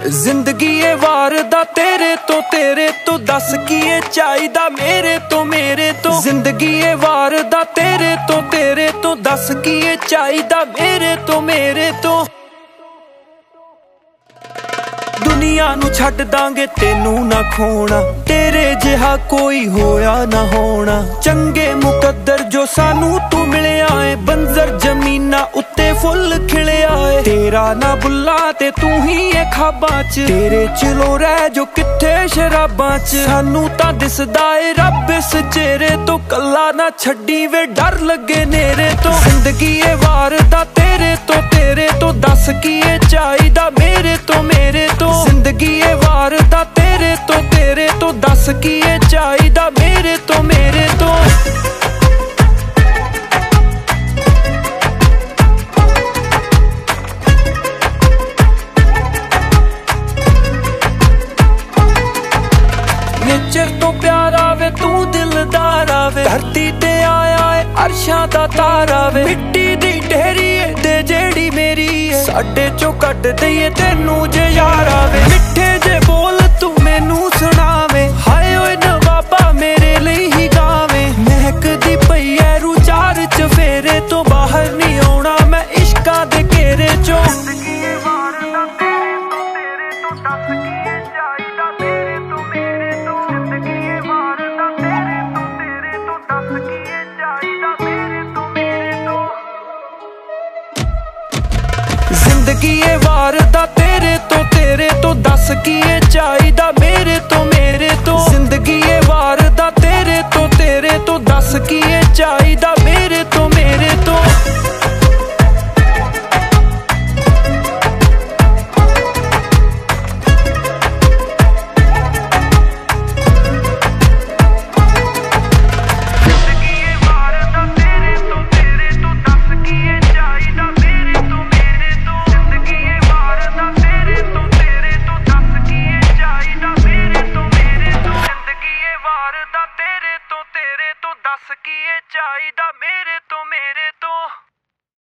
जिंदगी ए वार दा तेरे तो दस की ए चाहिदा मेरे तो जिंदगी ए वार दा तेरे तो दस की ए चाहिदा मेरे तो दुनिया नू छड्ड दांगे तेनू ना खोना तेरे जिहा कोई होया ना होना चंगे मुकद्दर जो सानू तू मिलिया है बंजर जमीना उत्ते फुल खिलिया है तेरा ना बुल्ला ते तू ही है खाबां च तेरे चिलो रह जो किथे शराबां च सानू तां दिसदा है रब इस चेहरे तो कल्ला ना छड्डी वे डर लगे नेरे तो जिंदगी ए वार दा तेरे तो दस की ए चाहिदा मेरे तो जिंदगी ए वार दा तेरे तो दस की ए चाहिदा मेरे तो नेचर तो प्यारा वे तू दिलदार आवे धरती ते आया है अरशां दा तारा वे मिट्टी दी ढेरी ते जेड़ी मेरी है साडे चो कट दईए तेनू जे यार आवे मिठे जे बोल तू मैनू सुनावे हाय ओए नवाबा मेरे लिए ही गावे महकदी पई ऐ रू चार चफेरे तो बाहर नहीं आउणा मैं इश्का दे घेरे चो जिंदगी ए वार दा तेरे तो दस की ए चाहिदा मेरे तो जिंदगी ए वार दा तेरे तो दस की ए चाहिदा